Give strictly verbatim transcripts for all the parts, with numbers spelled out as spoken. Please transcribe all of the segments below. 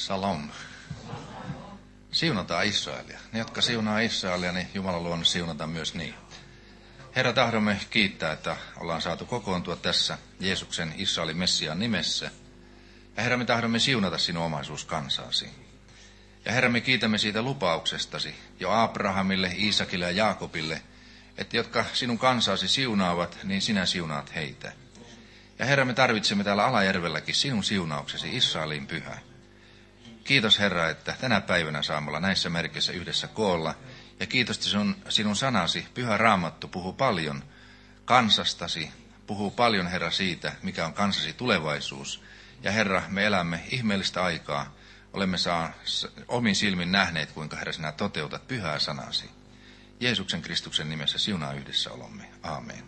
Shalom. Siunataan Israelia. Ne, jotka siunaa Israelia, niin Jumala luonut siunata myös niin. Herra, tahdomme kiittää, että ollaan saatu kokoontua tässä Jeesuksen Israelin Messiaan nimessä. Ja Herra, me tahdomme siunata sinun omaisuuskansaasi. Ja Herra, me kiitämme siitä lupauksestasi jo Abrahamille, Iisakille ja Jaakobille, että jotka sinun kansaasi siunaavat, niin sinä siunaat heitä. Ja Herra, me tarvitsemme täällä Alajärvelläkin sinun siunauksesi, Israelin pyhä. Kiitos Herra, että tänä päivänä saamme olla näissä merkeissä yhdessä koolla. Ja kiitos, että sinun, sinun sanasi, Pyhä Raamattu, puhuu paljon kansastasi, puhuu paljon Herra siitä, mikä on kansasi tulevaisuus. Ja Herra, me elämme ihmeellistä aikaa. Olemme saa omin silmin nähneet, kuinka Herra sinä toteutat pyhää sanasi. Jeesuksen Kristuksen nimessä siunaa yhdessä olomme. Aamen.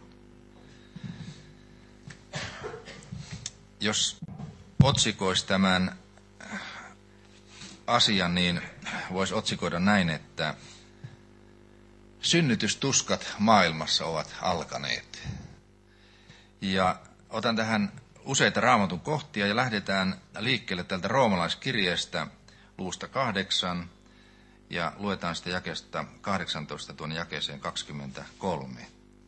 Jos otsikoisi tämän asian, niin voisi otsikoida näin, että synnytystuskat maailmassa ovat alkaneet. Ja otan tähän useita Raamatun kohtia ja lähdetään liikkeelle tältä roomalaiskirjeestä luvusta kahdeksan ja luetaan sitä jakeesta kahdeksantoista tuonne jakeeseen kaksikymmentäkolme.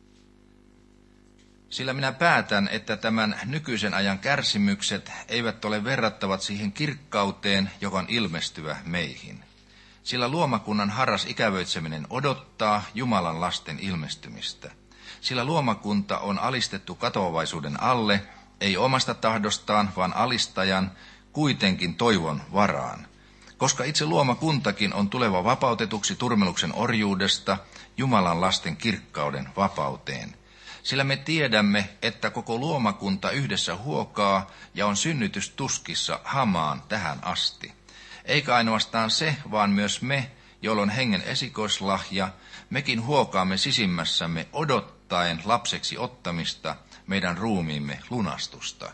Sillä minä päätän, että tämän nykyisen ajan kärsimykset eivät ole verrattavat siihen kirkkauteen, joka on ilmestyvä meihin. Sillä luomakunnan harras ikävöitseminen odottaa Jumalan lasten ilmestymistä. Sillä luomakunta on alistettu katoavaisuuden alle, ei omasta tahdostaan, vaan alistajan, kuitenkin toivon varaan. Koska itse luomakuntakin on tuleva vapautetuksi turmeluksen orjuudesta Jumalan lasten kirkkauden vapauteen. Sillä me tiedämme, että koko luomakunta yhdessä huokaa ja on synnytystuskissa hamaan tähän asti. Eikä ainoastaan se, vaan myös me, joilla on hengen esikoislahja, mekin huokaamme sisimmässämme odottaen lapseksi ottamista, meidän ruumiimme lunastusta.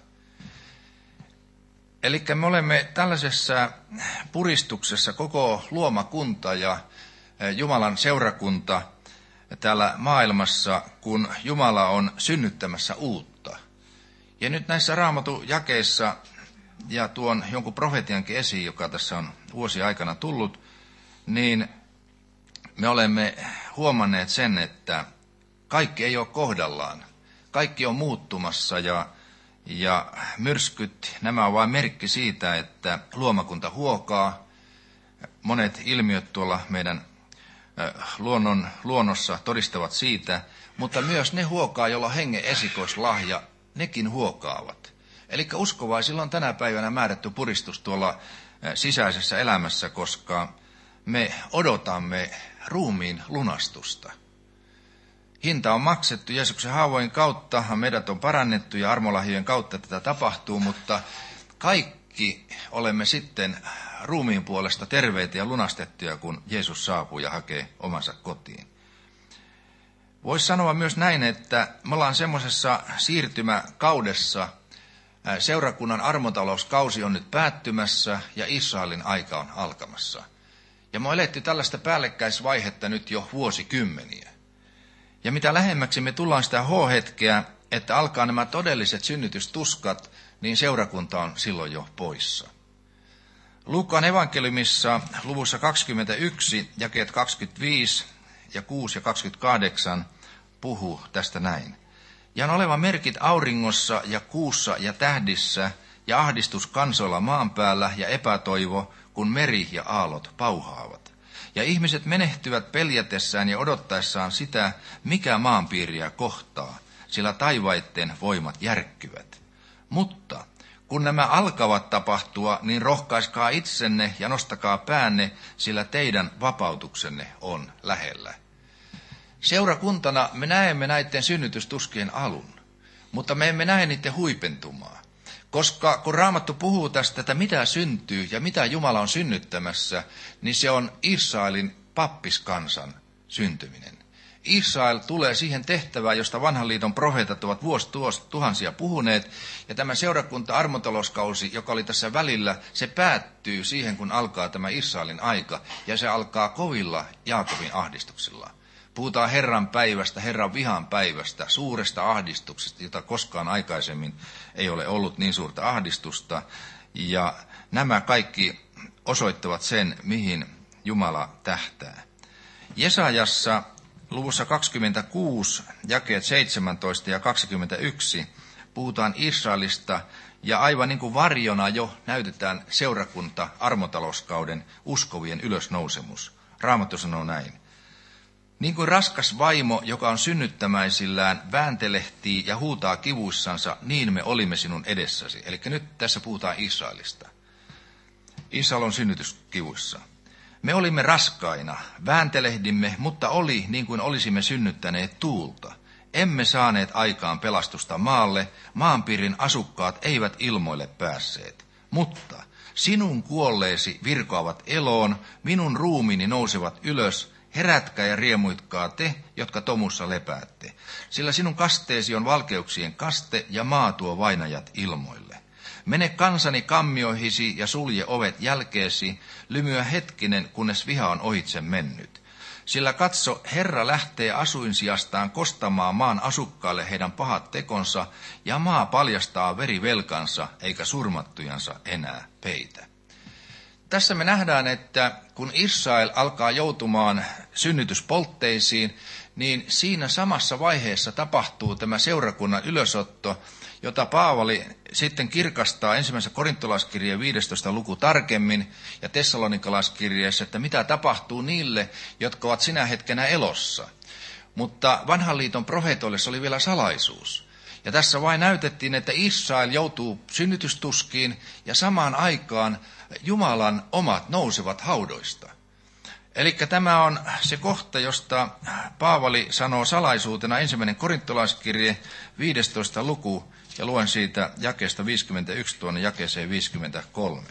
Eli me olemme tällaisessa puristuksessa koko luomakunta ja Jumalan seurakunta täällä maailmassa, kun Jumala on synnyttämässä uutta. Ja nyt näissä Raamatun jakeissa, ja tuon jonkun profetiankin esiin, joka tässä on vuosi aikana tullut, niin me olemme huomanneet sen, että kaikki ei ole kohdallaan. Kaikki on muuttumassa ja, ja myrskyt, nämä on vain merkki siitä, että luomakunta huokaa. Monet ilmiöt tuolla meidän luonnon, luonnossa todistavat siitä, mutta myös ne huokaa, joilla on hengen esikoislahja, nekin huokaavat. Eli uskovaisilla on tänä päivänä määrätty puristus tuolla sisäisessä elämässä, koska me odotamme ruumiin lunastusta. Hinta on maksettu Jeesuksen haavojen kautta, meidät on parannettu ja armolahjojen kautta tätä tapahtuu, mutta kaikki olemme sitten ruumiin puolesta terveitä ja lunastettuja, kun Jeesus saapuu ja hakee omansa kotiin. Voisi sanoa myös näin, että me ollaan semmoisessa siirtymäkaudessa, seurakunnan armotalouskausi on nyt päättymässä ja Israelin aika on alkamassa. Ja me on eletty tällaista päällekkäisvaihetta nyt jo vuosikymmeniä. Ja mitä lähemmäksi me tullaan sitä H-hetkeä, että alkaa nämä todelliset synnytystuskat, niin seurakunta on silloin jo poissa. Luukkaan evankeliumissa luvussa kaksikymmentäyksi, jakeet kaksikymmentäviisi ja kuusi ja kaksikymmentäkahdeksan puhuu tästä näin. Ja on oleva merkit auringossa ja kuussa ja tähdissä ja ahdistus kansoilla maan päällä ja epätoivo, kun meri ja aallot pauhaavat. Ja ihmiset menehtyvät peljätessään ja odottaessaan sitä, mikä maanpiiriä kohtaa, sillä taivaitten voimat järkkyvät. Mutta kun nämä alkavat tapahtua, niin rohkaiskaa itsenne ja nostakaa päänne, sillä teidän vapautuksenne on lähellä. Seurakuntana me näemme näiden synnytystuskien alun, mutta me emme näe niiden huipentumaa. Koska kun Raamattu puhuu tästä, että mitä syntyy ja mitä Jumala on synnyttämässä, niin se on Israelin pappiskansan syntyminen. Israel tulee siihen tehtävään, josta vanhan liiton profeetat ovat vuosituhansia puhuneet, ja tämä seurakunta armotalouskausi, joka oli tässä välillä, se päättyy siihen, kun alkaa tämä Israelin aika, ja se alkaa kovilla Jaakobin ahdistuksilla. Puhutaan Herran päivästä, Herran vihan päivästä, suuresta ahdistuksesta, jota koskaan aikaisemmin ei ole ollut niin suurta ahdistusta. Ja nämä kaikki osoittavat sen, mihin Jumala tähtää. Jesajassa luvussa kaksikymmentäkuusi, jakeet seitsemäntoista ja kaksikymmentäyksi, puhutaan Israelista, ja aivan niin kuin varjona jo näytetään seurakunta armotalouskauden uskovien ylösnousemus. Raamattu sanoo näin. Niin kuin raskas vaimo, joka on synnyttämäisillään, vääntelehtii ja huutaa kivuissansa, niin me olimme sinun edessäsi. Eli nyt tässä puhutaan Israelista. Israel on synnytyskivuissa. Me olimme raskaina, vääntelehdimme, mutta oli niin kuin olisimme synnyttäneet tuulta. Emme saaneet aikaan pelastusta maalle, maanpiirin asukkaat eivät ilmoille päässeet. Mutta sinun kuolleesi virkoavat eloon, minun ruumiini nousevat ylös, herätkää ja riemuitkaa te, jotka tomussa lepäätte. Sillä sinun kasteesi on valkeuksien kaste ja maa tuo vainajat ilmoille. Mene kansani kammioihisi ja sulje ovet jälkeesi, lymyä hetkinen, kunnes viha on ohitse mennyt. Sillä katso, Herra lähtee asuinsijastaan kostamaan maan asukkaalle heidän pahat tekonsa, ja maa paljastaa verivelkansa, eikä surmattujansa enää peitä. Tässä me nähdään, että kun Israel alkaa joutumaan synnytyspoltteisiin, niin siinä samassa vaiheessa tapahtuu tämä seurakunnan ylösotto, jota Paavali sitten kirkastaa ensimmäisessä korintolaiskirjeen viidestoista luku tarkemmin ja tessalonikalaiskirjeessä, että mitä tapahtuu niille, jotka ovat sinä hetkenä elossa. Mutta vanhan liiton profeetoille se oli vielä salaisuus. Ja tässä vain näytettiin, että Israel joutuu synnytystuskiin ja samaan aikaan Jumalan omat nousevat haudoista. Eli tämä on se kohta, josta Paavali sanoo salaisuutena ensimmäinen korintolaiskirje viidestoista luku, ja luen siitä jakeesta viisikymmentäyksi tuonne jakeeseen viisikymmentäkolme.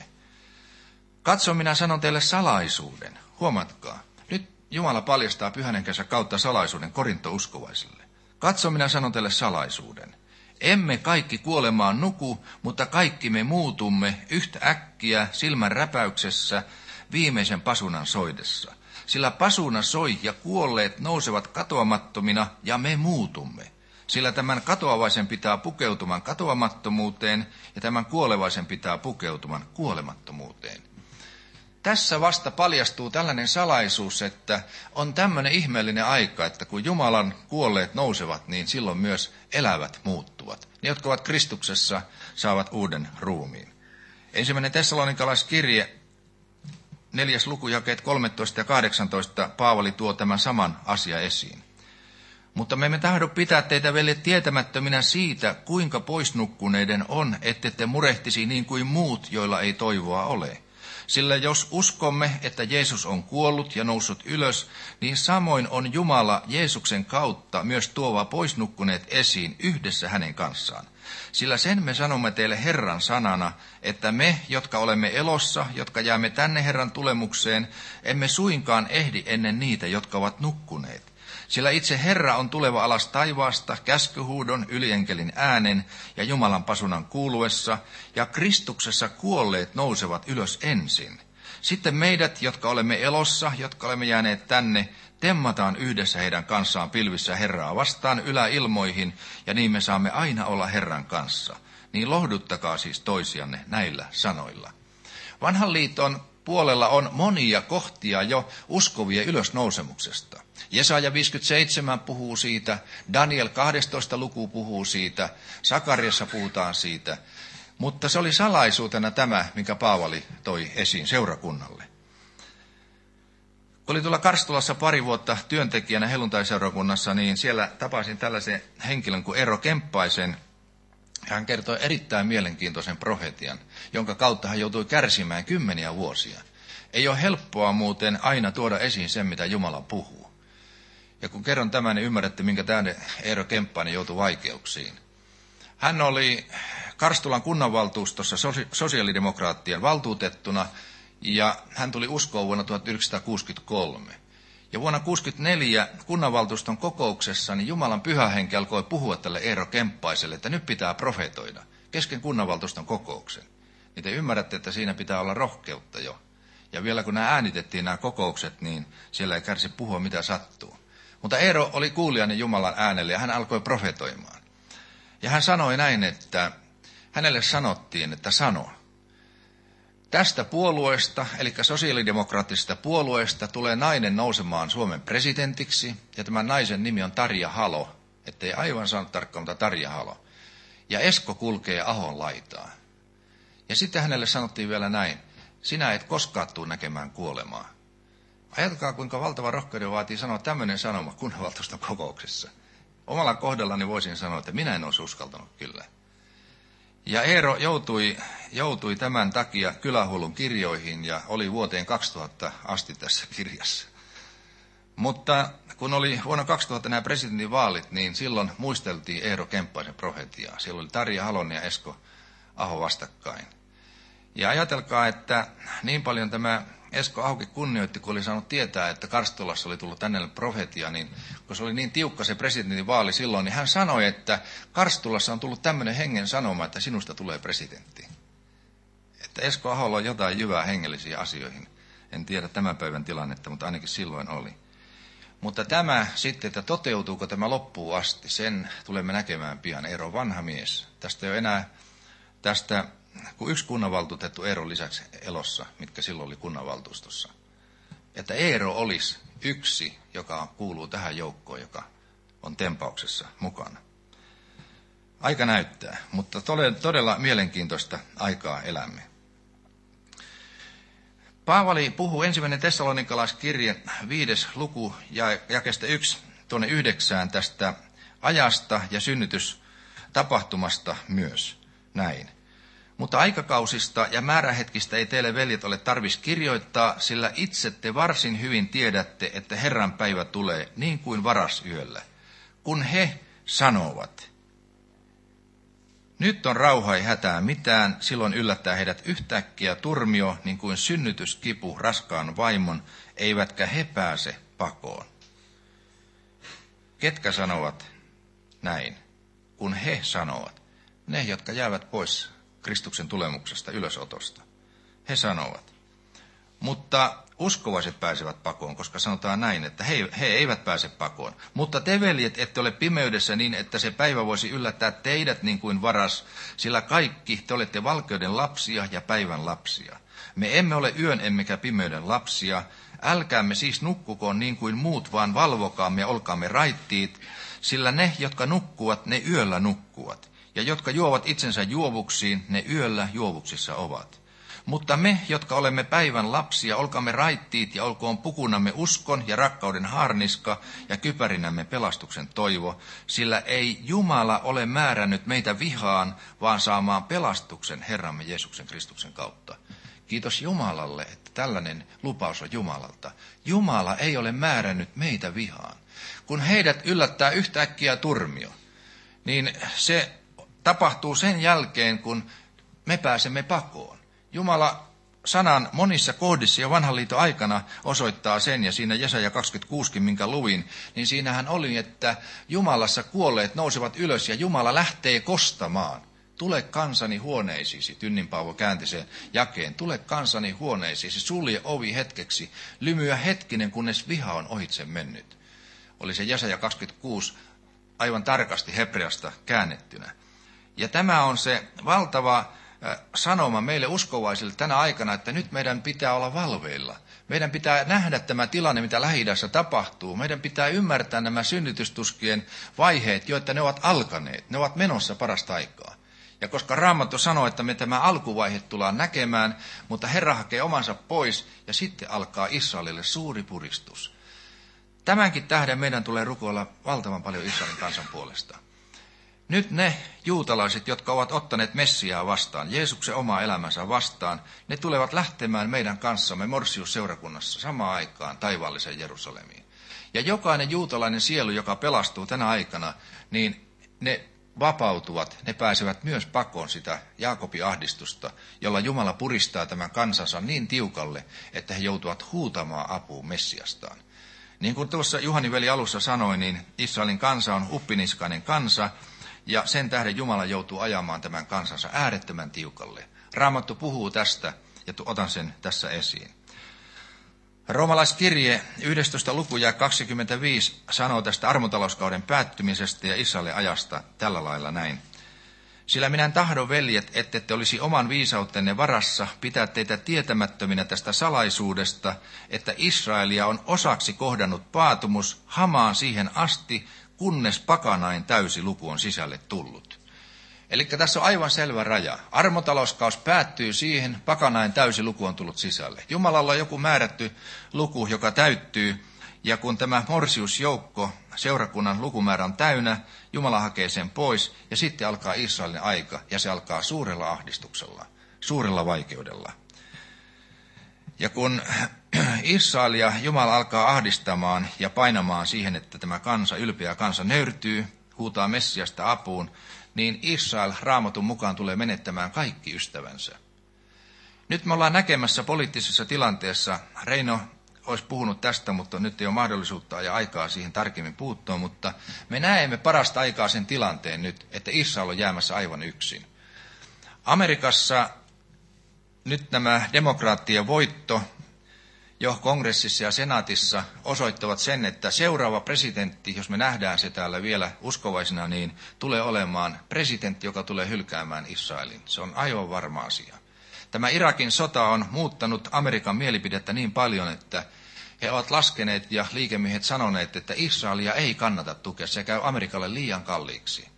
Katso, minä sanon teille salaisuuden. Huomatkaa, nyt Jumala paljastaa pyhän henkensä kautta salaisuuden korintouskovaisille. Katso, minä sanon teille salaisuuden. Emme kaikki kuolemaan nuku, mutta kaikki me muutumme yhtä äkkiä silmän räpäyksessä viimeisen pasunan soidessa. Sillä pasuna soi ja kuolleet nousevat katoamattomina ja me muutumme. Sillä tämän katoavaisen pitää pukeutuman katoamattomuuteen ja tämän kuolevaisen pitää pukeutuman kuolemattomuuteen. Tässä vasta paljastuu tällainen salaisuus, että on tämmöinen ihmeellinen aika, että kun Jumalan kuolleet nousevat, niin silloin myös elävät muuttuvat. Ne, jotka ovat Kristuksessa, saavat uuden ruumiin. Ensimmäinen tessalonikalaiskirje, neljäs luku, jakeet kolmetoista ja kahdeksantoista, Paavali tuo tämän saman asian esiin. Mutta me emme tahdo pitää teitä veljet tietämättöminä siitä, kuinka poisnukkuneiden on, ette te murehtisi niin kuin muut, joilla ei toivoa ole. Sillä jos uskomme, että Jeesus on kuollut ja noussut ylös, niin samoin on Jumala Jeesuksen kautta myös tuova poisnukkuneet esiin yhdessä hänen kanssaan. Sillä sen me sanomme teille Herran sanana, että me, jotka olemme elossa, jotka jäämme tänne Herran tulemukseen, emme suinkaan ehdi ennen niitä, jotka ovat nukkuneet. Sillä itse Herra on tuleva alas taivaasta käskyhuudon, ylienkelin äänen ja Jumalan pasunan kuuluessa, ja Kristuksessa kuolleet nousevat ylös ensin. Sitten meidät, jotka olemme elossa, jotka olemme jääneet tänne, temmataan yhdessä heidän kanssaan pilvissä Herraa vastaan yläilmoihin, ja niin me saamme aina olla Herran kanssa. Niin lohduttakaa siis toisianne näillä sanoilla. Vanhan liiton puolella on monia kohtia jo uskovien ylösnousemuksesta. Jesaja viisikymmentäseitsemän puhuu siitä, Daniel kaksitoista luku puhuu siitä, Sakariassa puhutaan siitä, mutta se oli salaisuutena tämä, minkä Paavali toi esiin seurakunnalle. Kun oli tuolla Karstulassa pari vuotta työntekijänä helluntaiseurakunnassa, niin siellä tapasin tällaisen henkilön kuin Eero Kemppaisen. Hän kertoi erittäin mielenkiintoisen profetian, jonka kautta hän joutui kärsimään kymmeniä vuosia. Ei ole helppoa muuten aina tuoda esiin sen, mitä Jumala puhuu. Ja kun kerron tämän, niin ymmärrätte, minkä tämä Eero Kemppainen joutui vaikeuksiin. Hän oli Karstulan kunnanvaltuustossa sosiaalidemokraattien valtuutettuna, ja hän tuli uskoon vuonna tuhatyhdeksänsataakuusikymmentäkolme. Ja vuonna tuhatyhdeksänsataakuusikymmentäneljä kunnanvaltuuston kokouksessa niin Jumalan pyhä henki alkoi puhua tälle Eero Kemppaiselle, että nyt pitää profetoida kesken kunnanvaltuuston kokouksen. Niin te ymmärrätte, että siinä pitää olla rohkeutta jo. Ja vielä kun nämä äänitettiin nämä kokoukset, niin siellä ei kärsi puhua mitä sattuu. Mutta Eero oli kuulijainen Jumalan äänelle ja hän alkoi profetoimaan. Ja hän sanoi näin, että hänelle sanottiin, että sano. Tästä puolueesta, eli sosiaalidemokraattisesta puolueesta, tulee nainen nousemaan Suomen presidentiksi, ja tämän naisen nimi on Tarja Halo, ettei aivan saanut tarkkaan, mutta Tarja Halo. Ja Esko kulkee Ahon laitaa. Ja sitten hänelle sanottiin vielä näin, sinä et koskaan tule näkemään kuolemaa. Ajatelkaa, kuinka valtava rohkeuden vaatii sanoa tämmöinen sanoma kunnanvaltuuston kokouksessa. Omalla kohdallani voisin sanoa, että minä en olisi uskaltanut kyllä. Ja Eero joutui, joutui tämän takia kylähullun kirjoihin ja oli vuoteen kaksituhatta asti tässä kirjassa. Mutta kun oli vuonna kaksituhatta nämä presidentinvaalit, niin silloin muisteltiin Eero Kemppaisen profetiaa. Siellä oli Tarja Halonen ja Esko Aho vastakkain. Ja ajatelkaa, että niin paljon tämä Esko Ahokin kunnioitti, kun oli saanut tietää, että Karstulassa oli tullut tänne profetia, niin kun se oli niin tiukka se presidentinvaali silloin, niin hän sanoi, että Karstulassa on tullut tämmöinen hengen sanoma, että sinusta tulee presidentti. Että Esko Aholla on jotain jyvää hengellisiin asioihin. En tiedä tämän päivän tilannetta, mutta ainakin silloin oli. Mutta tämä sitten, että toteutuuko tämä loppuun asti, sen tulemme näkemään pian. Eero on vanha mies. Tästä ei ole enää, tästä, kun yksi kunnanvaltuutettu Eero lisäksi elossa, mitkä silloin oli kunnanvaltuustossa. Että Eero olisi yksi, joka kuuluu tähän joukkoon, joka on tempauksessa mukana. Aika näyttää, mutta todella, todella mielenkiintoista aikaa elämme. Paavali puhuu ensimmäinen tessalonikalaiskirje viides luku ja jakeesta yksi tuonne yhdeksään tästä ajasta ja synnytystapahtumasta myös näin. Mutta aikakausista ja määrähetkistä ei teille, veljet, ole tarvis kirjoittaa, sillä itse te varsin hyvin tiedätte, että Herran päivä tulee niin kuin varasyöllä, kun he sanovat. Nyt on rauha ei hätää mitään, silloin yllättää heidät yhtäkkiä turmio, niin kuin synnytyskipu raskaan vaimon, eivätkä he pääse pakoon. Ketkä sanovat näin, kun he sanovat? Ne, jotka jäävät pois Kristuksen tulemuksesta, ylösotosta. He sanovat. Mutta uskovaiset pääsevät pakoon, koska sanotaan näin, että he, he eivät pääse pakoon. Mutta te, veljet, ette ole pimeydessä niin, että se päivä voisi yllättää teidät niin kuin varas, sillä kaikki te olette valkeuden lapsia ja päivän lapsia. Me emme ole yön emmekä pimeyden lapsia. Älkäämme siis nukkukoon niin kuin muut, vaan valvokaamme ja olkaamme raittiit, sillä ne, jotka nukkuvat, ne yöllä nukkuvat. Ja jotka juovat itsensä juovuksiin, ne yöllä juovuksissa ovat. Mutta me, jotka olemme päivän lapsia, olkaamme raittiit ja olkoon pukunamme uskon ja rakkauden haarniska ja kypärinämme pelastuksen toivo, sillä ei Jumala ole määrännyt meitä vihaan, vaan saamaan pelastuksen Herramme Jeesuksen Kristuksen kautta. Kiitos Jumalalle, että tällainen lupaus on Jumalalta. Jumala ei ole määrännyt meitä vihaan. Kun heidät yllättää yhtäkkiä turmio, niin se tapahtuu sen jälkeen, kun me pääsemme pakoon. Jumala sanan monissa kohdissa jo vanhan liiton aikana osoittaa sen, ja siinä Jesaja kaksikymmentäkuusi, minkä luin, niin siinähän oli, että Jumalassa kuolleet nousevat ylös ja Jumala lähtee kostamaan. Tule kansani huoneisiisi, Tynnin Paavo käänti sen jakeen, tule kansani huoneisiisi, sulje ovi hetkeksi, lymyä hetkinen, kunnes viha on ohitse mennyt. Oli se Jesaja kaksikymmentäkuusi aivan tarkasti hebreasta käännettynä. Ja tämä on se valtava sanoma meille uskovaisille tänä aikana, että nyt meidän pitää olla valveilla. Meidän pitää nähdä tämä tilanne, mitä Lähi-idässä tapahtuu. Meidän pitää ymmärtää nämä synnytystuskien vaiheet, joita ne ovat alkaneet. Ne ovat menossa parasta aikaa. Ja koska Raamattu sanoo, että me tämä alkuvaihe tullaan näkemään, mutta Herra hakee omansa pois ja sitten alkaa Israelille suuri puristus. Tämänkin tähden meidän tulee rukoilla valtavan paljon Israelin kansan puolesta. Nyt ne juutalaiset, jotka ovat ottaneet Messiaa vastaan, Jeesuksen omaa elämänsä vastaan, ne tulevat lähtemään meidän kanssamme Morsius-seurakunnassa samaan aikaan taivaalliseen Jerusalemiin. Ja jokainen juutalainen sielu, joka pelastuu tänä aikana, niin ne vapautuvat, ne pääsevät myös pakoon sitä Jaakobin ahdistusta, jolla Jumala puristaa tämän kansansa niin tiukalle, että he joutuvat huutamaan apuun Messiastaan. Niin kuin tuossa Juhani veli alussa sanoi, niin Israelin kansa on uppiniskainen kansa, ja sen tähden Jumala joutuu ajamaan tämän kansansa äärettömän tiukalle. Raamattu puhuu tästä, ja otan sen tässä esiin. Roomalaiskirje yhdestoista luku ja kaksikymmentäviisi sanoo tästä armotalouskauden päättymisestä ja Israelin ajasta tällä lailla näin. Sillä minä tahdon, veljet, ette te olisi oman viisautenne varassa pitää teitä tietämättöminä tästä salaisuudesta, että Israelia on osaksi kohdannut paatumus hamaan siihen asti, kunnes pakanain täysi luku on sisälle tullut. Eli tässä on aivan selvä raja. Armotalouskaus päättyy siihen, pakanain täysi luku on tullut sisälle. Jumalalla on joku määrätty luku, joka täyttyy, ja kun tämä morsiusjoukko, seurakunnan lukumäärä on täynnä, Jumala hakee sen pois, ja sitten alkaa Israelin aika, ja se alkaa suurella ahdistuksella, suurella vaikeudella. Ja kun Israelia Jumala alkaa ahdistamaan ja painamaan siihen, että tämä kansa, ylpeä kansa nöyrtyy, huutaa Messiasta apuun, niin Israel Raamatun mukaan tulee menettämään kaikki ystävänsä. Nyt me ollaan näkemässä poliittisessa tilanteessa, Reino olisi puhunut tästä, mutta nyt ei ole mahdollisuutta ja aikaa siihen tarkemmin puuttua, mutta me näemme parasta aikaa sen tilanteen nyt, että Israel on jäämässä aivan yksin. Amerikassa nyt nämä demokraattien voitto jo kongressissa ja senaatissa osoittavat sen, että seuraava presidentti, jos me nähdään se täällä vielä uskovaisena, niin tulee olemaan presidentti, joka tulee hylkäämään Israelin. Se on aivan varma asia. Tämä Irakin sota on muuttanut Amerikan mielipidettä niin paljon, että he ovat laskeneet ja liikemiehet sanoneet, että Israelia ei kannata tukea, se käy Amerikalle liian kalliiksi.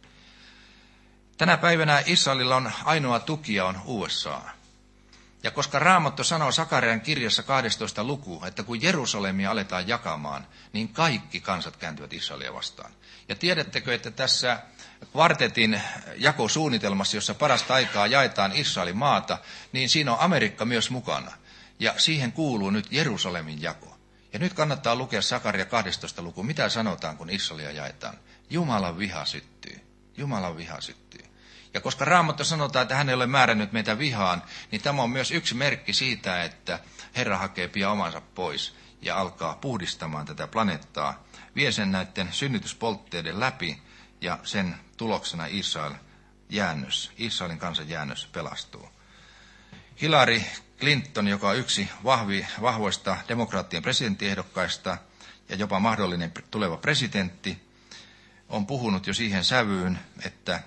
Tänä päivänä Israelilla on ainoa tukija on U S A. Ja koska Raamattu sanoo Sakarian kirjassa kahdestoista luku, että kun Jerusalemia aletaan jakamaan, niin kaikki kansat kääntyvät Israelia vastaan. Ja tiedättekö, että tässä kvartetin jakosuunnitelmassa, jossa parasta aikaa jaetaan Israelin maata, niin siinä on Amerikka myös mukana. Ja siihen kuuluu nyt Jerusalemin jako. Ja nyt kannattaa lukea Sakaria kahdestoista luku, mitä sanotaan, kun Israelia jaetaan. Jumalan viha syttyy. Jumalan viha syttyy. Ja koska Raamattu sanotaan, että hän ei ole määrännyt meitä vihaan, niin tämä on myös yksi merkki siitä, että Herra hakee pian omansa pois ja alkaa puhdistamaan tätä planeettaa, vie sen näiden synnytyspoltteiden läpi ja sen tuloksena Israel jäännös, Israelin kansan jäännös pelastuu. Hillary Clinton, joka on yksi vahvi, vahvoista demokraattien presidenttiehdokkaista ja jopa mahdollinen tuleva presidentti, on puhunut jo siihen sävyyn, että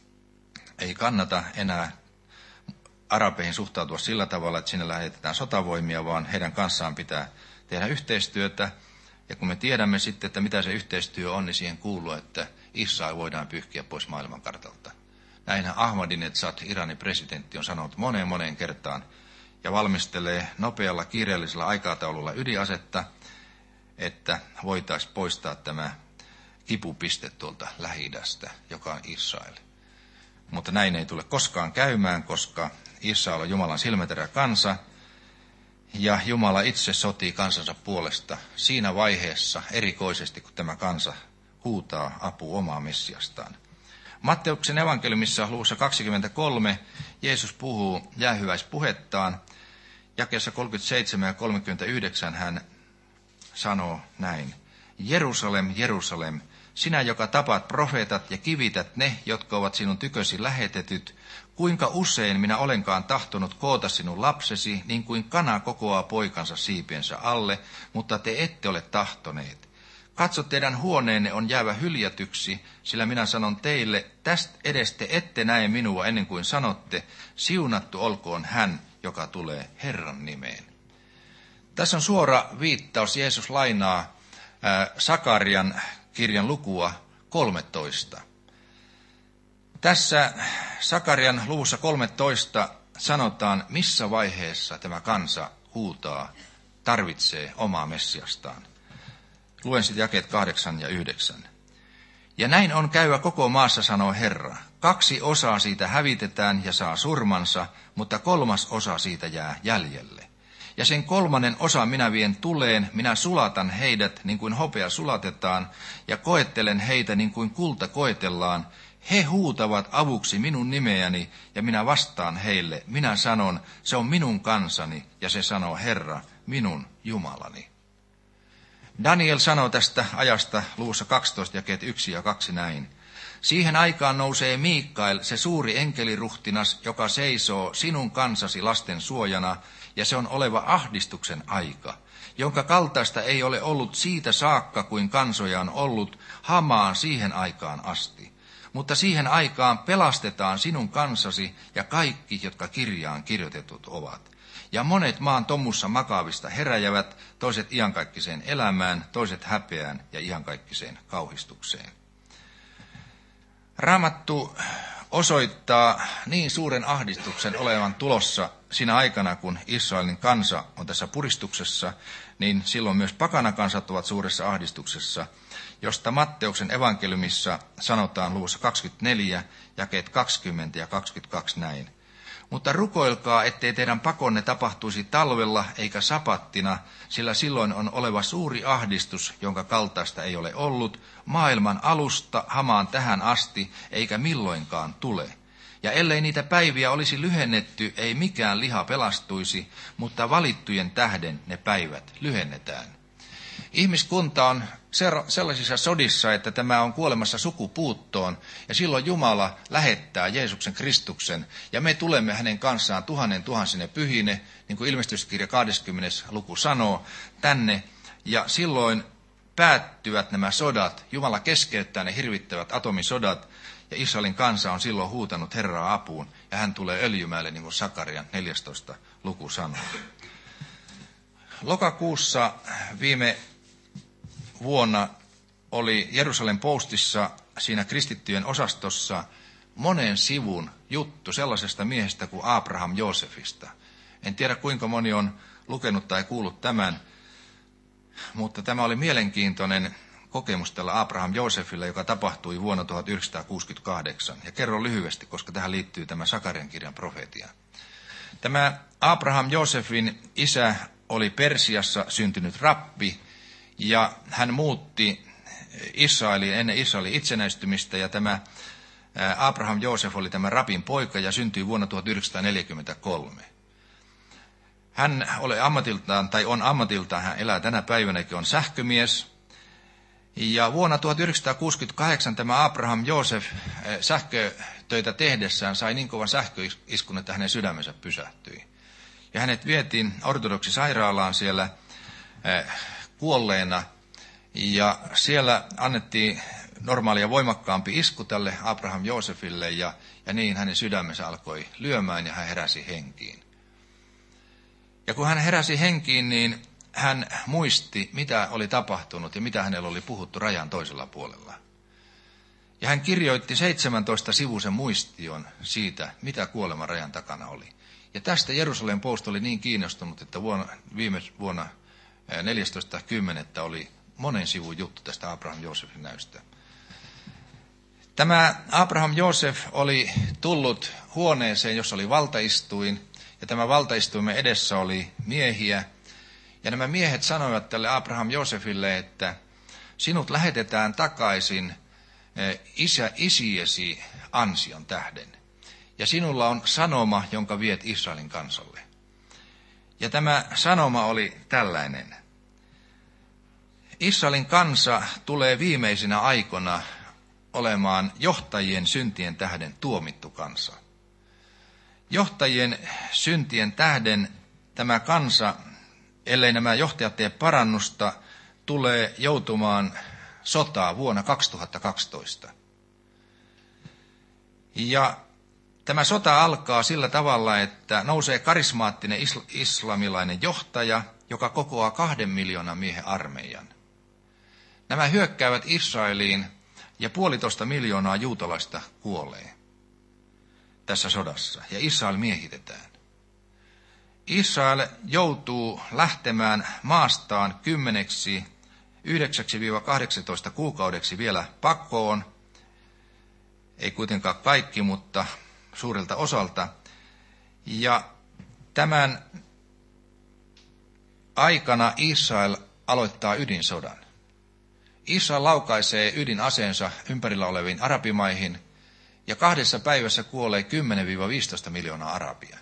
ei kannata enää arabeihin suhtautua sillä tavalla, että sinne lähetetään sotavoimia, vaan heidän kanssaan pitää tehdä yhteistyötä. Ja kun me tiedämme sitten, että mitä se yhteistyö on, niin siihen kuuluu, että Israel voidaan pyyhkiä pois maailmankartalta. Näinhän Ahmadinejad, Iranin presidentti, on sanonut moneen moneen kertaan ja valmistelee nopealla kiireellisellä aikataululla ydinasetta, että voitaisiin poistaa tämä kipupiste tuolta Lähi-idästä, joka on Israel. Mutta näin ei tule koskaan käymään, koska Israel on Jumalan silmäterä kansa, ja Jumala itse sotii kansansa puolesta siinä vaiheessa erikoisesti, kun tämä kansa huutaa apua omaa Messiastaan. Matteuksen evankeliumissa luvussa kaksikymmentäkolme Jeesus puhuu jäähyväispuhettaan. Jakeessa kolmekymmentäseitsemän ja kolmekymmentäyhdeksän hän sanoo näin. Jerusalem, Jerusalem, sinä, joka tapat profeetat ja kivität ne, jotka ovat sinun tykösi lähetetyt, kuinka usein minä olenkaan tahtonut koota sinun lapsesi, niin kuin kana kokoaa poikansa siipiensä alle, mutta te ette ole tahtoneet. Katso, teidän huoneenne on jäävä hyljätyksi, sillä minä sanon teille, tästä edestä ette näe minua ennen kuin sanotte, siunattu olkoon hän, joka tulee Herran nimeen. Tässä on suora viittaus, Jeesus lainaa äh, Sakarian kirjan lukua kolmetoista. Tässä Sakarian luvussa kolmetoista sanotaan, missä vaiheessa tämä kansa huutaa, tarvitsee omaa Messiastaan. Luen sitten jakeet kahdeksan ja yhdeksän. Ja näin on käyvä koko maassa, sanoo Herra. Kaksi osaa siitä hävitetään ja saa surmansa, mutta kolmas osa siitä jää jäljelle. Ja sen kolmannen osa minä vien tuleen, minä sulatan heidät niin kuin hopea sulatetaan, ja koettelen heitä niin kuin kulta koetellaan. He huutavat avuksi minun nimeäni, ja minä vastaan heille. Minä sanon, se on minun kansani, ja se sanoo Herra, minun Jumalani. Daniel sanoo tästä ajasta luvussa kaksitoista jakeet yksi ja kaksi näin. Siihen aikaan nousee Miikael, se suuri enkeliruhtinas, joka seisoo sinun kansasi lasten suojana, ja se on oleva ahdistuksen aika, jonka kaltaista ei ole ollut siitä saakka, kuin kansoja on ollut Hamaan siihen aikaan asti. mutta siihen aikaan pelastetaan sinun kansasi ja kaikki, jotka kirjaan kirjoitetut ovat. Ja monet maan tomussa makaavista heräjävät, toiset iankaikkiseen elämään, toiset häpeään ja iankaikkiseen kauhistukseen. Raamattu osoittaa niin suuren ahdistuksen olevan tulossa siinä aikana, kun Israelin kansa on tässä puristuksessa, niin silloin myös pakanakansat ovat suuressa ahdistuksessa, josta Matteuksen evankeliumissa sanotaan luvussa kaksikymmentäneljä, jakeet kaksikymmentä ja kaksikymmentäkaksi näin. Mutta rukoilkaa, ettei teidän pakonne tapahtuisi talvella eikä sapattina, sillä silloin on oleva suuri ahdistus, jonka kaltaista ei ole ollut, maailman alusta hamaan tähän asti, eikä milloinkaan tule. Ja ellei niitä päiviä olisi lyhennetty, ei mikään liha pelastuisi, mutta valittujen tähden ne päivät lyhennetään. Ihmiskunta on sellaisissa sodissa, että tämä on kuolemassa sukupuuttoon, ja silloin Jumala lähettää Jeesuksen Kristuksen, ja me tulemme hänen kanssaan tuhannen tuhansine pyhine, niin kuin ilmestyskirja kaksikymmentä luku sanoo, tänne, ja silloin päättyvät nämä sodat. Jumala keskeyttää ne hirvittävät atomisodat, ja Israelin kansa on silloin huutanut Herraa apuun, ja hän tulee öljymäelle, niin kuin Sakarian neljästoista luku sanoo. Lokakuussa viime vuonna oli Jerusalem Postissa siinä kristittyjen osastossa monen sivun juttu sellaisesta miehestä kuin Abraham Joosefista. En tiedä kuinka moni on lukenut tai kuullut tämän, mutta tämä oli mielenkiintoinen kokemus tällä Abraham Joosefilla, joka tapahtui vuonna tuhatyhdeksänsataakuusikymmentäkahdeksan. Ja kerron lyhyesti, koska tähän liittyy tämä Sakarian kirjan profeetia. Tämä Abraham Joosefin isä oli Persiassa syntynyt rappi, ja hän muutti Israeliin ennen Israelin itsenäistymistä, ja tämä Abraham Joosef oli tämä rapin poika ja syntyi vuonna tuhatyhdeksänsataaneljäkymmentäkolme. Hän oli ammatiltaan, tai on ammatiltaan, hän elää tänä päivänäkin, on sähkömies. Ja vuonna tuhatyhdeksänsataakuusikymmentäkahdeksan tämä Abraham Joosef sähkötöitä tehdessään sai niin kovan sähköiskun, että hänen sydämensä pysähtyi. Ja hänet vietiin ortodoksisairaalaan siellä kuolleena, ja siellä annettiin normaalia voimakkaampi isku tälle Abraham Joosefille, ja, ja niin hänen sydämensä alkoi lyömään, ja hän heräsi henkiin. Ja kun hän heräsi henkiin, niin hän muisti, mitä oli tapahtunut ja mitä hänellä oli puhuttu rajan toisella puolella. Ja hän kirjoitti seitsemäntoista sivuisen muistion siitä, mitä kuoleman rajan takana oli. Ja tästä Jerusalem Post oli niin kiinnostunut, että vuonna, viime vuonna neljästoista kymmenettä oli monen sivun juttu tästä Abraham Joosefin näystä. Tämä Abraham Joosef oli tullut huoneeseen, jossa oli valtaistuin, ja tämä valtaistuimen edessä oli miehiä. Ja nämä miehet sanoivat tälle Abraham Joosefille, että sinut lähetetään takaisin isä, isiesi ansion tähden. Ja sinulla on sanoma, jonka viet Israelin kansalle. Ja tämä sanoma oli tällainen. Israelin kansa tulee viimeisinä aikoina olemaan johtajien syntien tähden tuomittu kansa. Johtajien syntien tähden tämä kansa, ellei nämä johtajat tee parannusta, tulee joutumaan sotaa vuonna kaksituhattakaksitoista. Ja tämä sota alkaa sillä tavalla, että nousee karismaattinen islamilainen johtaja, joka kokoaa kahden miljoonan miehen armeijan. Nämä hyökkäävät Israeliin, ja puolitoista miljoonaa juutalaista kuolee tässä sodassa, ja Israel miehitetään. Israel joutuu lähtemään maastaan kymmeneksi, yhdeksäksi kahdeksantoista kuukaudeksi vielä pakoon. Ei kuitenkaan kaikki, mutta suurelta osalta. Ja tämän aikana Israel aloittaa ydinsodan. Israel laukaisee ydinaseensa ympärillä oleviin arabimaihin, ja kahdessa päivässä kuolee kymmenen viisitoista miljoonaa arabia.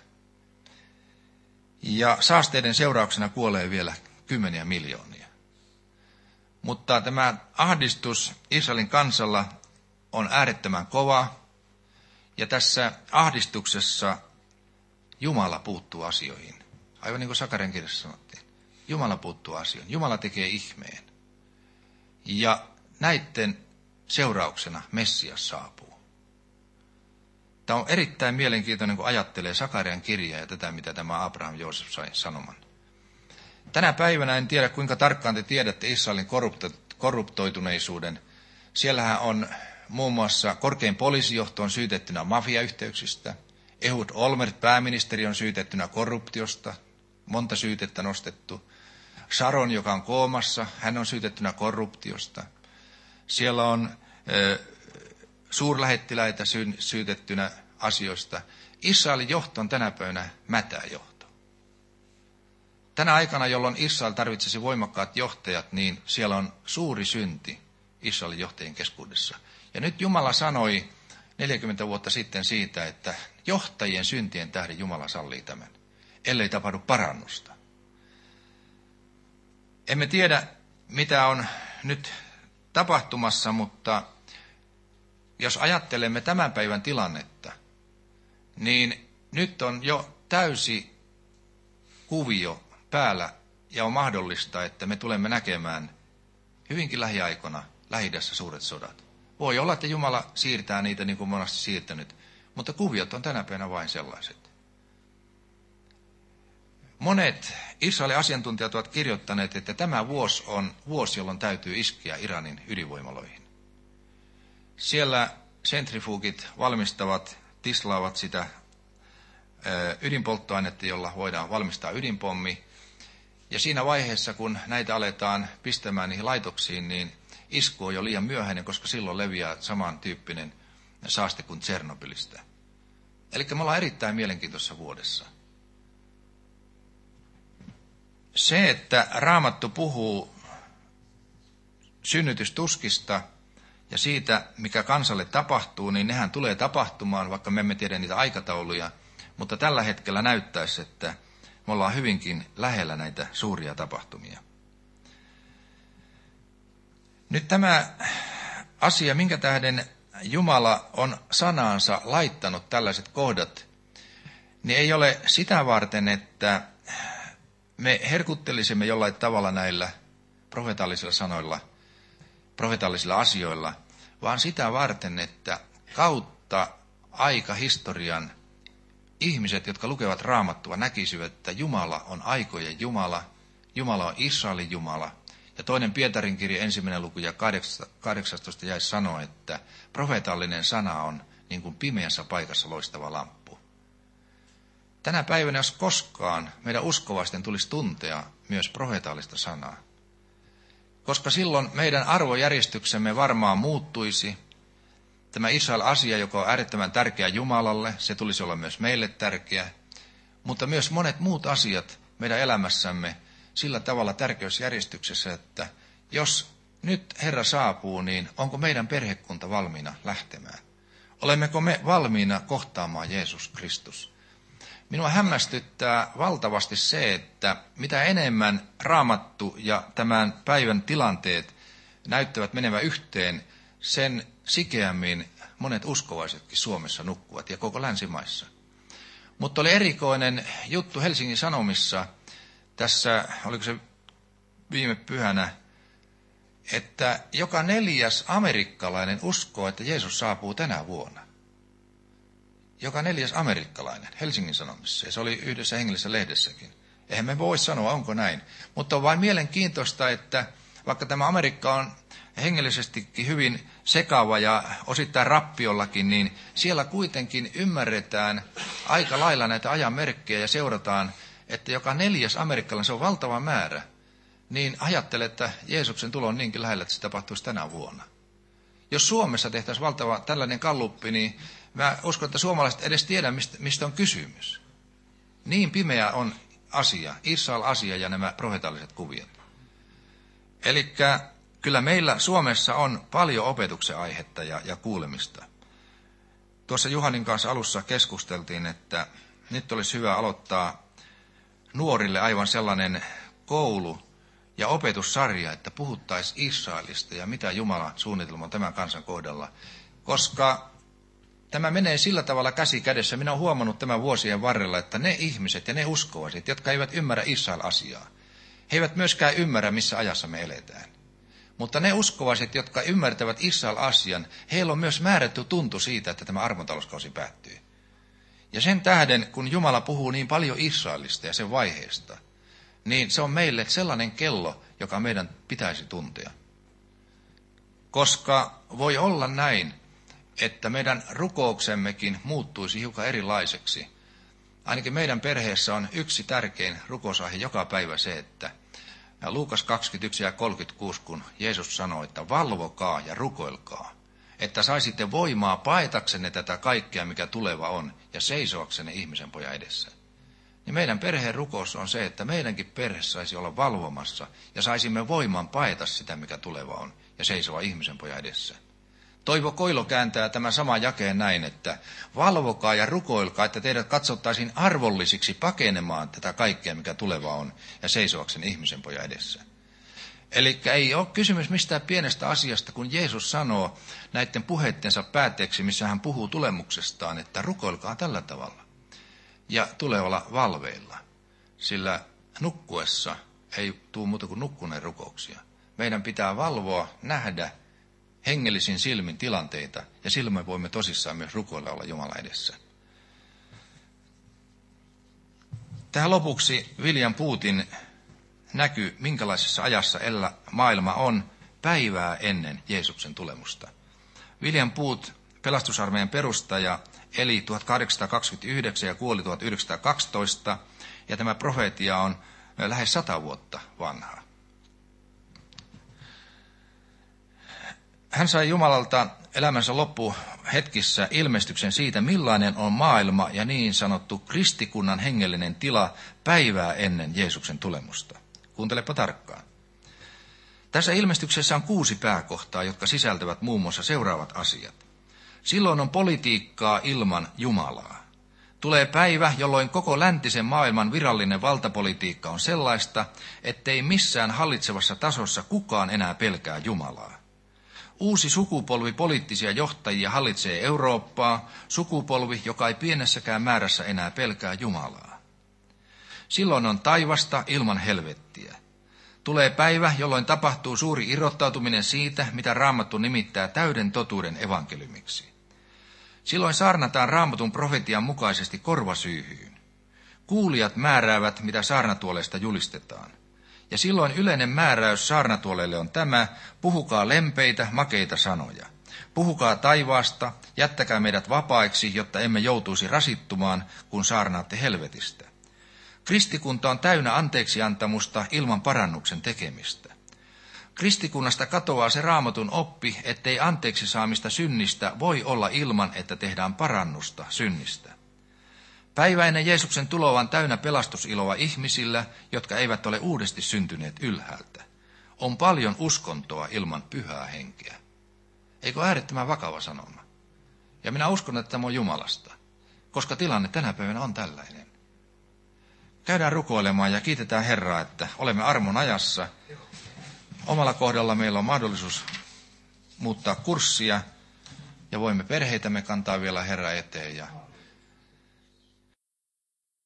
Ja saasteiden seurauksena kuolee vielä kymmeniä miljoonia. Mutta tämä ahdistus Israelin kansalla on äärettömän kova, ja tässä ahdistuksessa Jumala puuttuu asioihin. Aivan niin kuin Sakarian kirjassa sanottiin. Jumala puuttuu asioihin. Jumala tekee ihmeen. Ja näiden seurauksena Messias saapuu. Tämä on erittäin mielenkiintoinen, kun ajattelee Sakarian kirjaa ja tätä, mitä tämä Abraham Joosef sai sanoman. Tänä päivänä en tiedä, kuinka tarkkaan te tiedätte Israelin korruptoituneisuuden. Siellähän on muun muassa korkein poliisijohto on syytettynä mafiayhteyksistä. Ehud Olmert, pääministeri, on syytettynä korruptiosta. Monta syytettä nostettu. Sharon, joka on koomassa, hän on syytettynä korruptiosta. Siellä on ö, suurlähettiläitä sy- syytettynä asioista. Israelin johto on tänä päivänä mätää johto. Tänä aikana, jolloin Israel tarvitsisi voimakkaat johtajat, niin siellä on suuri synti Israelin johtajien keskuudessa. Ja nyt Jumala sanoi neljäkymmentä vuotta sitten siitä, että johtajien syntien tähden Jumala sallii tämän, ellei tapahdu parannusta. Emme tiedä, mitä on nyt tapahtumassa, mutta jos ajattelemme tämän päivän tilannetta, niin nyt on jo täysi kuvio päällä ja on mahdollista, että me tulemme näkemään hyvinkin lähiaikoina Lähi-idässä suuret sodat. Voi olla, että Jumala siirtää niitä niin kuin monasti siirtänyt, mutta kuviot on tänä päivänä vain sellaiset. Monet Israelin asiantuntijat ovat kirjoittaneet, että tämä vuosi on vuosi, jolloin täytyy iskeä Iranin ydinvoimaloihin. Siellä sentrifugit valmistavat, tislaavat sitä ydinpolttoainetta, jolla voidaan valmistaa ydinpommi. Ja siinä vaiheessa, kun näitä aletaan pistämään niihin laitoksiin, niin isku on jo liian myöhäinen, koska silloin leviää samantyyppinen saaste kuin Tsernobylistä. Eli me ollaan erittäin mielenkiintoisessa vuodessa. Se, että Raamattu puhuu synnytystuskista ja siitä, mikä kansalle tapahtuu, niin nehän tulee tapahtumaan, vaikka me emme tiedä niitä aikatauluja, mutta tällä hetkellä näyttäisi, että me ollaan hyvinkin lähellä näitä suuria tapahtumia. Nyt tämä asia, minkä tähden Jumala on sanaansa laittanut tällaiset kohdat, niin ei ole sitä varten, että me herkuttelisimme jollain tavalla näillä profeetallisilla sanoilla, profeetallisilla asioilla, vaan sitä varten, että kautta aikahistorian ihmiset, jotka lukevat Raamattua, näkisivät, että Jumala on aikojen Jumala, Jumala on Israelin Jumala. Ja toinen Pietarin kirja, ensimmäinen luku ja kahdeksastoista jae sanoo, että profeetallinen sana on niin kuin pimeässä paikassa loistava lamppu. Tänä päivänä, jos koskaan, meidän uskovaisten tulisi tuntea myös profeetallista sanaa. Koska silloin meidän arvojärjestyksemme varmaan muuttuisi. Tämä Israel-asia, joka on äärettömän tärkeä Jumalalle, se tulisi olla myös meille tärkeä. Mutta myös monet muut asiat meidän elämässämme sillä tavalla tärkeysjärjestyksessä, että jos nyt Herra saapuu, niin onko meidän perhekunta valmiina lähtemään? Olemmeko me valmiina kohtaamaan Jeesus Kristus? Minua hämmästyttää valtavasti se, että mitä enemmän Raamattu ja tämän päivän tilanteet näyttävät menevän yhteen, sen sikeämmin monet uskovaisetkin Suomessa nukkuvat ja koko länsimaissa. Mutta oli erikoinen juttu Helsingin Sanomissa, tässä, oliko se viime pyhänä, että joka neljäs amerikkalainen uskoo, että Jeesus saapuu tänä vuonna. Joka neljäs amerikkalainen Helsingin Sanomissa, ja se oli yhdessä hengellisessä lehdessäkin. Eihän me voi sanoa, onko näin. Mutta on vain mielenkiintoista, että vaikka tämä Amerikka on hengellisestikin hyvin sekava ja osittain rappiollakin, niin siellä kuitenkin ymmärretään aika lailla näitä ajan merkkejä ja seurataan, että joka neljäs amerikkalainen, se on valtava määrä, niin ajattele, että Jeesuksen tulo on niinkin lähellä, että se tapahtuisi tänä vuonna. Jos Suomessa tehtäisiin valtava tällainen galluppi, niin mä uskon, että suomalaiset edes tiedä, mistä, mistä on kysymys. Niin pimeä on asia, Israel-asia ja nämä profeetalliset kuviot. Elikkä kyllä meillä Suomessa on paljon opetuksen aihetta ja, ja kuulemista. Tuossa Juhanin kanssa alussa keskusteltiin, että nyt olisi hyvä aloittaa nuorille aivan sellainen koulu ja opetussarja, että puhuttaisiin Israelista ja mitä Jumala suunnitelma on tämän kansan kohdalla. Koska tämä menee sillä tavalla käsi kädessä. Minä olen huomannut tämän vuosien varrella, että ne ihmiset ja ne uskovaiset, jotka eivät ymmärrä Israel-asiaa, he eivät myöskään ymmärrä, missä ajassa me eletään. Mutta ne uskovaiset, jotka ymmärtävät Israel-asian, heillä on myös määrätty tuntu siitä, että tämä armontalouskausi päättyy. Ja sen tähden, kun Jumala puhuu niin paljon Israelista ja sen vaiheesta, niin se on meille sellainen kello, joka meidän pitäisi tuntea. Koska voi olla näin, että meidän rukouksemmekin muuttuisi hiukan erilaiseksi. Ainakin meidän perheessä on yksi tärkein rukousaihe joka päivä se, että Luukas kaksikymmentäyksi ja kolmekymmentäkuusi, kun Jeesus sanoi, että valvokaa ja rukoilkaa, että saisitte voimaa paetaksenne tätä kaikkea, mikä tuleva on, ja seisoaksenne ihmisen pojan edessä. Niin meidän perheen rukous on se, että meidänkin perhe saisi olla valvomassa, ja saisimme voiman paeta sitä, mikä tuleva on, ja seisoa ihmisen pojan edessä. Toivo Koilo kääntää tämän saman jakeen näin, että valvokaa ja rukoilkaa, että teidät katsottaisiin arvollisiksi pakenemaan tätä kaikkea, mikä tuleva on, ja seisoaksenne ihmisen pojan edessä. Eli ei ole kysymys mistään pienestä asiasta, kun Jeesus sanoo näiden puheittensa päätteeksi, missä hän puhuu tulemuksestaan, että rukoilkaa tällä tavalla. Ja tulee olla valveilla, sillä nukkuessa ei tule muuta kuin nukkuneen rukouksia. Meidän pitää valvoa, nähdä hengellisin silmin tilanteita, ja silloin me voimme tosissaan myös rukoilla olla Jumala edessä. Tähän lopuksi William Bootin näky, minkälaisessa ajassa elä maailma on päivää ennen Jeesuksen tulemusta. William Booth, pelastusarmeijan perustaja, eli tuhatkahdeksansataakaksikymmentäyhdeksän ja kuoli tuhatyhdeksänsataakaksitoista, ja tämä profeetia on lähes sata vuotta vanha. Hän sai Jumalalta elämänsä loppuhetkissä ilmestyksen siitä, millainen on maailma ja niin sanottu kristikunnan hengellinen tila päivää ennen Jeesuksen tulemusta. Kuuntelepa tarkkaan. Tässä ilmestyksessä on kuusi pääkohtaa, jotka sisältävät muun muassa seuraavat asiat. Silloin on politiikkaa ilman Jumalaa. Tulee päivä, jolloin koko läntisen maailman virallinen valtapolitiikka on sellaista, ettei missään hallitsevassa tasossa kukaan enää pelkää Jumalaa. Uusi sukupolvi poliittisia johtajia hallitsee Eurooppaa, sukupolvi, joka ei pienessäkään määrässä enää pelkää Jumalaa. Silloin on taivasta ilman helvettiä. Tulee päivä, jolloin tapahtuu suuri irrottautuminen siitä, mitä Raamattu nimittää täyden totuuden evankeliumiksi. Silloin saarnataan Raamatun profetian mukaisesti korvasyyhyyn. Kuulijat määräävät, mitä saarnatuoleista julistetaan. Ja silloin yleinen määräys saarnatuolelle on tämä: puhukaa lempeitä, makeita sanoja. Puhukaa taivaasta, jättäkää meidät vapaiksi, jotta emme joutuisi rasittumaan, kun saarnaatte helvetistä. Kristikunta on täynnä anteeksiantamusta ilman parannuksen tekemistä. Kristikunnasta katoaa se Raamatun oppi, ettei anteeksi saamista synnistä voi olla ilman, että tehdään parannusta synnistä. Päivä ennen Jeesuksen tuloa on täynnä pelastusiloa ihmisillä, jotka eivät ole uudesti syntyneet ylhäältä. On paljon uskontoa ilman pyhää henkeä. Eikö äärettömän vakava sanoma? Ja minä uskon, että tämä on Jumalasta, koska tilanne tänä päivänä on tällainen. Käydään rukoilemaan ja kiitetään Herraa, että olemme armon ajassa. Omalla kohdalla meillä on mahdollisuus muuttaa kurssia ja voimme perheitämme kantaa vielä Herran eteen ja